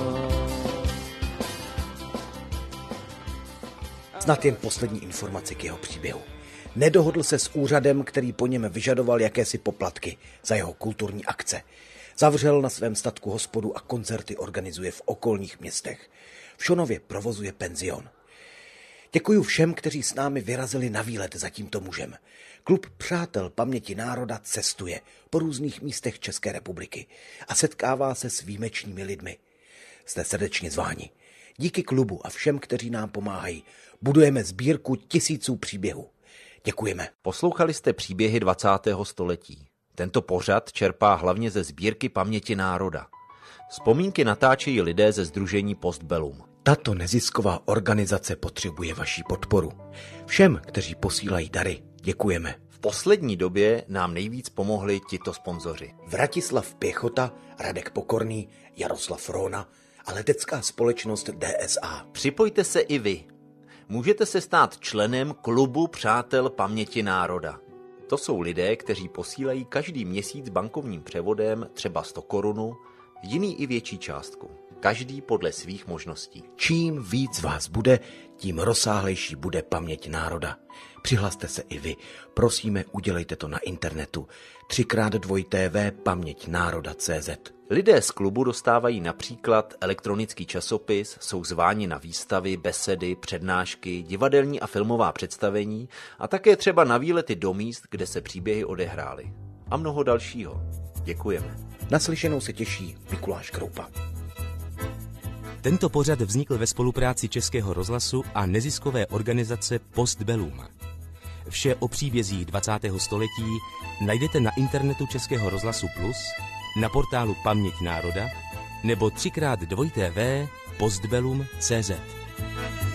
Snad jen poslední informace k jeho příběhu. Nedohodl se s úřadem, který po něm vyžadoval jakési poplatky za jeho kulturní akce. Zavřel na svém statku hospodu a koncerty organizuje v okolních městech. V Šonově provozuje penzion. Děkuji všem, kteří s námi vyrazili na výlet za tímto mužem. Klub Přátel paměti národa cestuje po různých místech České republiky a setkává se s výjimečnými lidmi. Jste srdečně zváni. Díky klubu a všem, kteří nám pomáhají, budujeme sbírku tisíců příběhů. Děkujeme. Poslouchali jste příběhy 20. století. Tento pořad čerpá hlavně ze sbírky paměti národa. Vzpomínky natáčejí lidé ze sdružení Postbellum. Tato nezisková organizace potřebuje vaši podporu. Všem, kteří posílají dary, děkujeme. V poslední době nám nejvíc pomohli tito sponzoři. Vratislav Pěchota, Radek Pokorný, Jaroslav Róna a letecká společnost DSA. Připojte se i vy. Můžete se stát členem klubu Přátel paměti národa. To jsou lidé, kteří posílají každý měsíc bankovním převodem třeba 100 korun, jiný i větší částku. Každý podle svých možností. Čím víc vás bude, tím rozsáhlejší bude paměť národa. Přihlaste se i vy. Prosíme, udělejte to na internetu. 3x2tv paměťnároda.cz. Lidé z klubu dostávají například elektronický časopis, jsou zváni na výstavy, besedy, přednášky, divadelní a filmová představení a také třeba na výlety do míst, kde se příběhy odehrály. A mnoho dalšího. Děkujeme. Naslyšenou se těší Mikuláš Kroupa. Tento pořad vznikl ve spolupráci Českého rozhlasu a neziskové organizace Postbellum. Vše o příbězích 20. století najdete na internetu Českého rozhlasu Plus, na portálu Paměť národa nebo 3x2tv postbellum.cz.